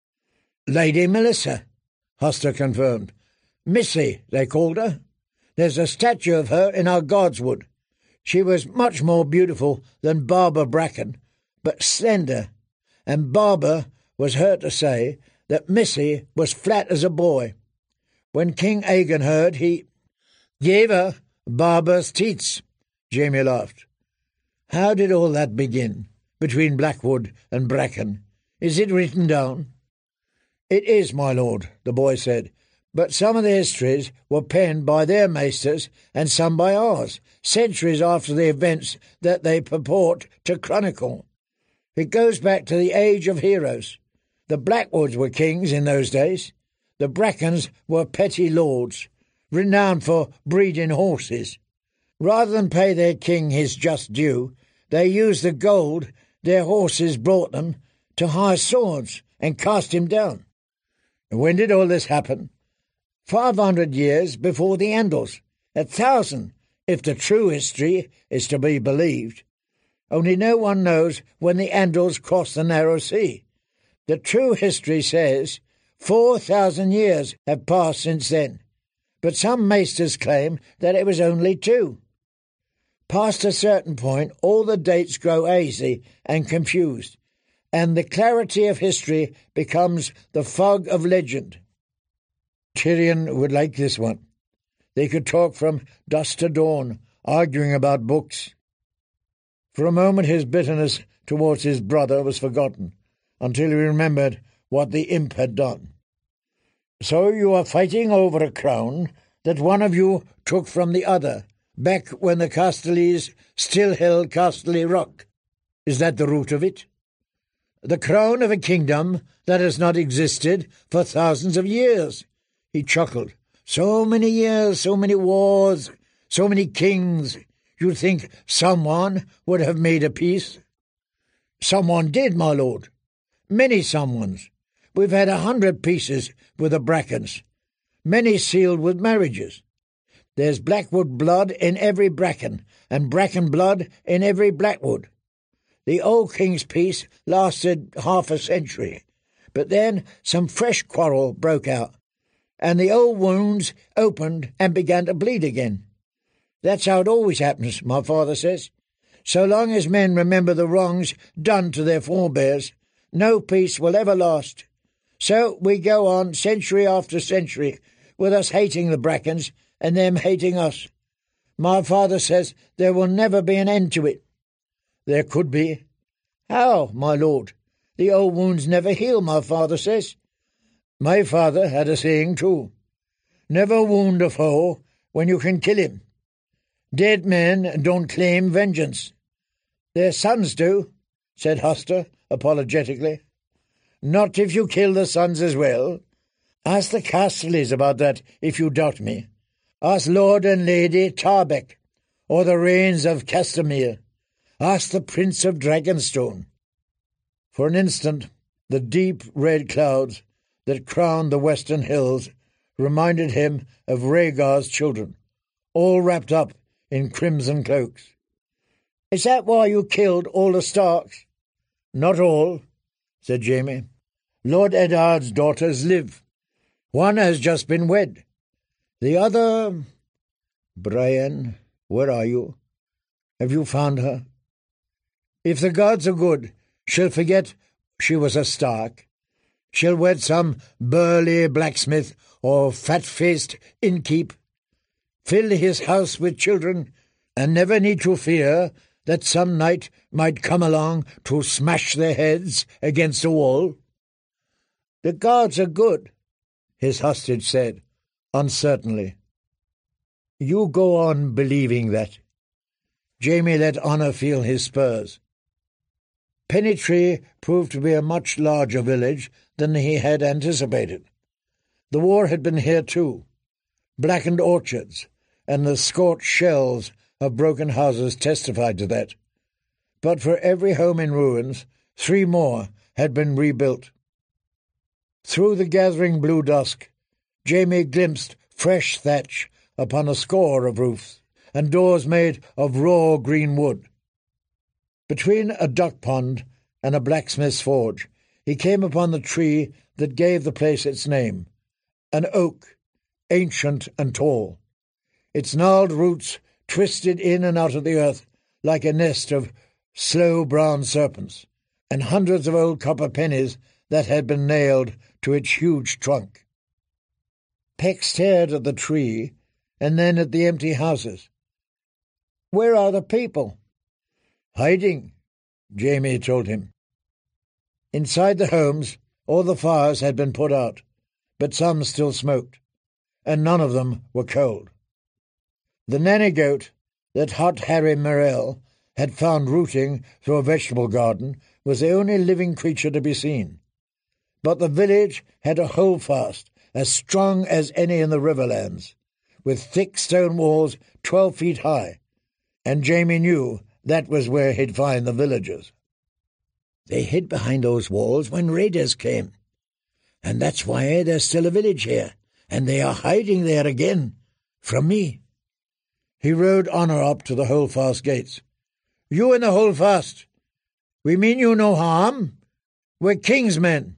"Lady Melissa," Hoster confirmed. "Missy, they called her. There's a statue of her in our Godswood. She was much more beautiful than Barbara Bracken, but slender, and Barbara was heard to say that Missy was flat as a boy. When King Aegon heard, he gave her Barbara's teats." Jamie laughed. "How did all that begin, between Blackwood and Bracken? Is it written down?" "It is, my lord," the boy said, "but some of the histories were penned by their maesters and some by ours, centuries after the events that they purport to chronicle. It goes back to the age of heroes. The Blackwoods were kings in those days. The Brackens were petty lords, renowned for breeding horses. Rather than pay their king his just due, they used the gold their horses brought them to hire swords and cast him down." "When did all this happen?" 500 years before the Andals. 1,000, if the true history is to be believed. Only no one knows when the Andals crossed the narrow sea. The true history says 4,000 years have passed since then, but some maesters claim that it was only 2. Past a certain point, all the dates grow hazy and confused, and the clarity of history becomes the fog of legend. Tyrion would like this one. They could talk from dusk to dawn, arguing about books. For a moment his bitterness towards his brother was forgotten, until he remembered what the imp had done. "So you are fighting over a crown that one of you took from the other, back when the Casterleys still held Casterly Rock. Is that the root of it? The crown of a kingdom that has not existed for thousands of years," he chuckled. "So many years, so many wars, so many kings. You'd think someone would have made a peace." "Someone did, my lord. Many someones. We've had 100 peaces with the Brackens, many sealed with marriages. There's Blackwood blood in every Bracken, and Bracken blood in every Blackwood. The old king's peace lasted half a century, but then some fresh quarrel broke out, and the old wounds opened and began to bleed again. That's how it always happens, my father says. So long as men remember the wrongs done to their forebears, no peace will ever last. So we go on century after century, with us hating the Brackens and them hating us. My father says there will never be an end to it." "There could be." "How, my lord? The old wounds never heal, my father says." "My father had a saying too. Never wound a foe when you can kill him. Dead men don't claim vengeance." "Their sons do," said Hoster apologetically. "Not if you kill the sons as well. Ask the Casterleys about that if you doubt me. Ask Lord and Lady Tarbeck, or the Rains of Castamere. Ask the Prince of Dragonstone." For an instant, the deep red clouds that crowned the western hills reminded him of Rhaegar's children, all wrapped up in crimson cloaks. "Is that why you killed all the Starks?" "Not all," said Jaime. "Lord Eddard's daughters live. One has just been wed. The other— Brienne, where are you? Have you found her? If the gods are good, she'll forget she was a Stark. She'll wed some burly blacksmith or fat-faced innkeep, fill his house with children, and never need to fear that some knight might come along to smash their heads against a wall." "The gods are good," his hostage said, uncertainly. "You go on believing that." Jaime let Honor feel his spurs. Pennytree proved to be a much larger village than he had anticipated. The war had been here too. Blackened orchards and the scorched shells of broken houses testified to that. But for every home in ruins, 3 more had been rebuilt. Through the gathering blue dusk, Jaime glimpsed fresh thatch upon a score of roofs, and doors made of raw green wood. Between a duck pond and a blacksmith's forge, he came upon the tree that gave the place its name, an oak, ancient and tall. Its gnarled roots twisted in and out of the earth like a nest of slow brown serpents, and hundreds of old copper pennies that had been nailed to its huge trunk. Peck stared at the tree and then at the empty houses. "Where are the people?" "Hiding," Jaime told him. Inside the homes, all the fires had been put out, but some still smoked, and none of them were cold. The nanny goat that Hot Harry Morell had found rooting through a vegetable garden was the only living creature to be seen. But the village had a holdfast as strong as any in the Riverlands, with thick stone walls 12 feet high, and Jaime knew that was where he'd find the villagers. "They hid behind those walls when raiders came, and that's why there's still a village here, and they are hiding there again, from me." He rode Honor up to the holdfast gates. "You in the holdfast! We mean you no harm. We're king's men."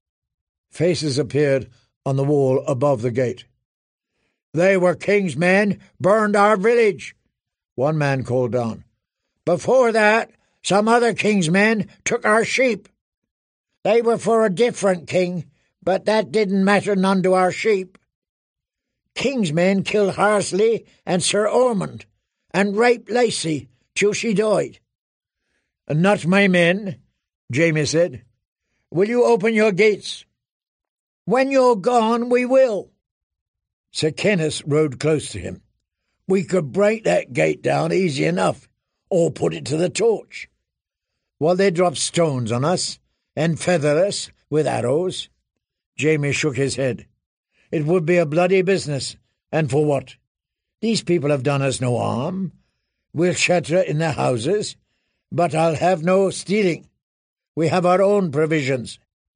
Faces appeared on the wall above the gate. "They were king's men, burned our village," one man called down. "Before that, some other king's men took our sheep. They were for a different king, but that didn't matter none to our sheep. King's men killed Harsley and Sir Ormond, and raped Lacey till she died." "Not my men," Jaime said. "Will you open your gates?" "When you're gone, we will." Sir Kenneth rode close to him. "We could break that gate down easy enough, or put it to the torch." "While they drop stones on us and feather us with arrows?" Jaime shook his head. "It would be a bloody business, and for what? These people have done us no harm. We'll shelter in their houses, but I'll have no stealing. We have our own provisions."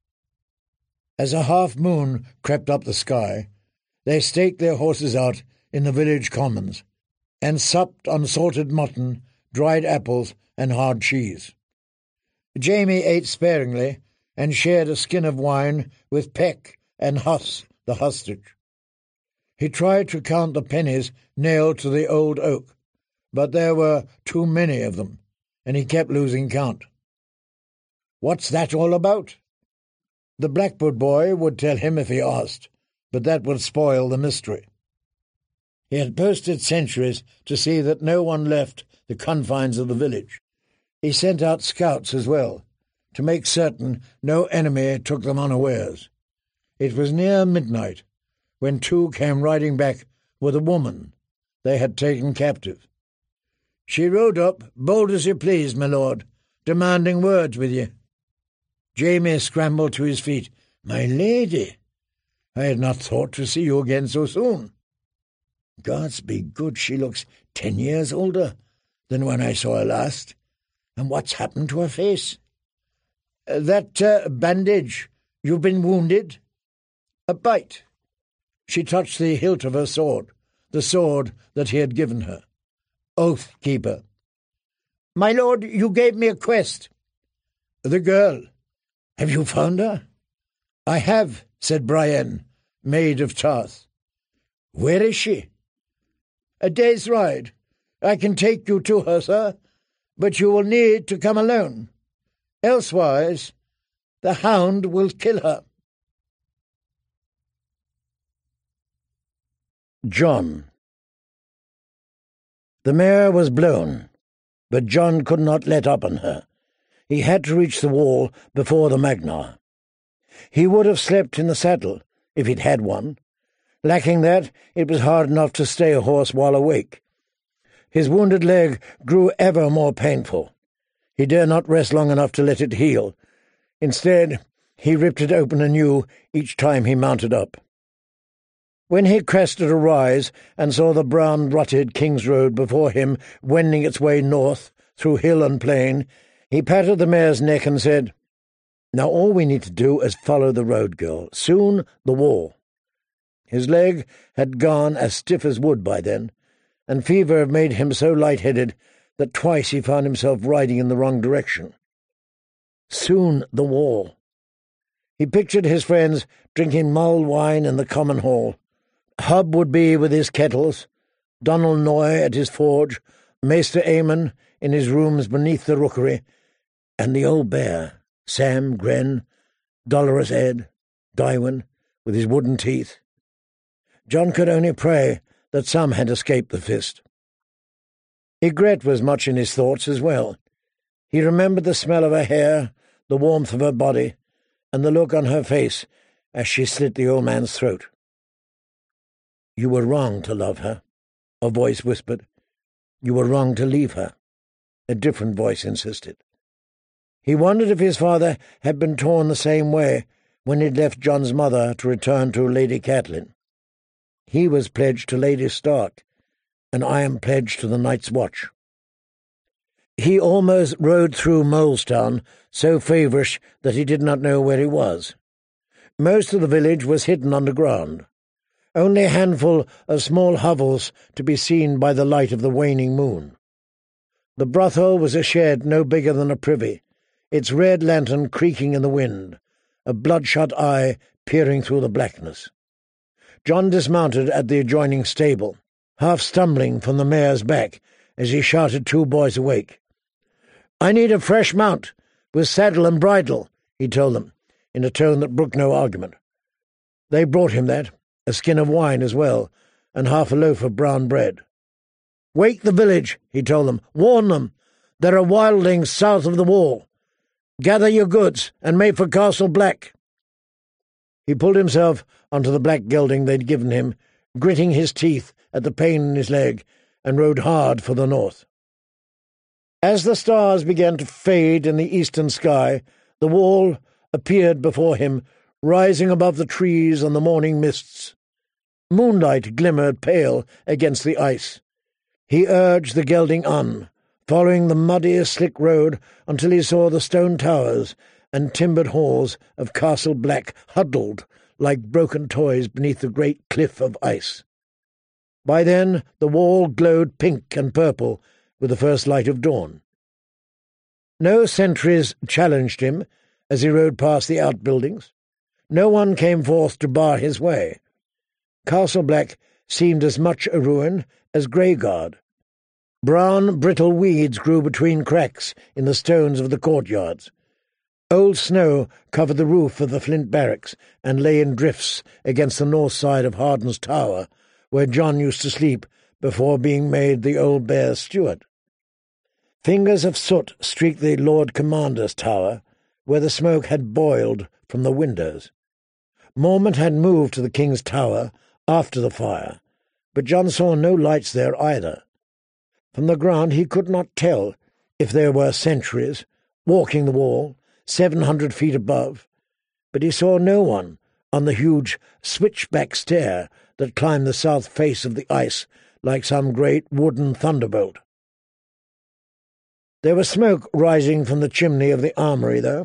As a half-moon crept up the sky, they staked their horses out in the village commons, and supped on salted mutton, dried apples, and hard cheese. Jaime ate sparingly, and shared a skin of wine with Peck and Huss, the hostage. He tried to count the pennies nailed to the old oak, but there were too many of them, and he kept losing count. "What's that all about?" The Blackwood boy would tell him if he asked, but that would spoil the mystery. He had posted sentries to see that no one left the confines of the village. He sent out scouts as well, to make certain no enemy took them unawares. It was near midnight when 2 came riding back with a woman they had taken captive. "She rode up, bold as you please, my lord, demanding words with you." Jaime scrambled to his feet. "My lady, I had not thought to see you again so soon." "Gods be good, she looks 10 years older than when I saw her last. And what's happened to her face? That bandage. You've been wounded? A bite. She touched the hilt of her sword, the sword that he had given her. Oath-keeper. My lord, you gave me a quest. The girl. Have you found her? I have, said Brienne, maid of Tarth. Where is she? A day's ride. I can take you to her, sir, but you will need to come alone. Elsewise, the hound will kill her. John. The mare was blown, but John could not let up on her. He had to reach the wall before the Magnar. He would have slept in the saddle, if he'd had one. Lacking that, it was hard enough to stay a horse while awake. His wounded leg grew ever more painful. He dare not rest long enough to let it heal. Instead, he ripped it open anew each time he mounted up. When he crested a rise and saw the brown-rutted King's Road before him wending its way north through hill and plain, he patted the mare's neck and said, "Now all we need to do is follow the road, girl. Soon the wall." His leg had gone as stiff as wood by then, and fever had made him so light-headed that twice he found himself riding in the wrong direction. Soon the wall. He pictured his friends drinking mulled wine in the common hall. Hub would be with his kettles, Donald Noy at his forge, Maester Aemon in his rooms beneath the rookery, and the old bear, Sam, Gren, Dolorous Ed, Dywyn, with his wooden teeth. John could only pray that some had escaped the fist. Ygritte was much in his thoughts as well. He remembered the smell of her hair, the warmth of her body, and the look on her face as she slit the old man's throat. "You were wrong to love her," a voice whispered. "You were wrong to leave her," a different voice insisted. He wondered if his father had been torn the same way when he'd left John's mother to return to Lady Catelyn. He was pledged to Lady Stark, and I am pledged to the Night's Watch. He almost rode through Molestown, so feverish that he did not know where he was. Most of the village was hidden underground. Only a handful of small hovels to be seen by the light of the waning moon. The brothel was a shed no bigger than a privy, its red lantern creaking in the wind, a bloodshot eye peering through the blackness. John dismounted at the adjoining stable, half stumbling from the mare's back as he shouted two boys awake. "I need a fresh mount, with saddle and bridle," he told them, in a tone that brooked no argument. They brought him that, a skin of wine as well, and half a loaf of brown bread. "Wake the village," he told them. "Warn them. There are wildlings south of the wall. Gather your goods, and make for Castle Black." He pulled himself onto the black gelding they'd given him, gritting his teeth at the pain in his leg, and rode hard for the north. As the stars began to fade in the eastern sky, the wall appeared before him, rising above the trees and the morning mists. Moonlight glimmered pale against the ice. He urged the gelding on, following the muddy, slick road until he saw the stone towers and timbered halls of Castle Black huddled like broken toys beneath the great cliff of ice. By then the wall glowed pink and purple with the first light of dawn. No sentries challenged him as he rode past the outbuildings. No one came forth to bar his way. Castle Black seemed as much a ruin as Greyguard. Brown, brittle weeds grew between cracks in the stones of the courtyards. Old snow covered the roof of the flint barracks and lay in drifts against the north side of Harden's Tower, where John used to sleep before being made the Old Bear's steward. Fingers of soot streaked the Lord Commander's Tower, where the smoke had boiled from the windows. Mormont had moved to the King's Tower after the fire, but John saw no lights there either. From the ground he could not tell if there were sentries walking the wall 700 feet above, but he saw no one on the huge switchback stair that climbed the south face of the ice like some great wooden thunderbolt. There was smoke rising from the chimney of the armoury, though.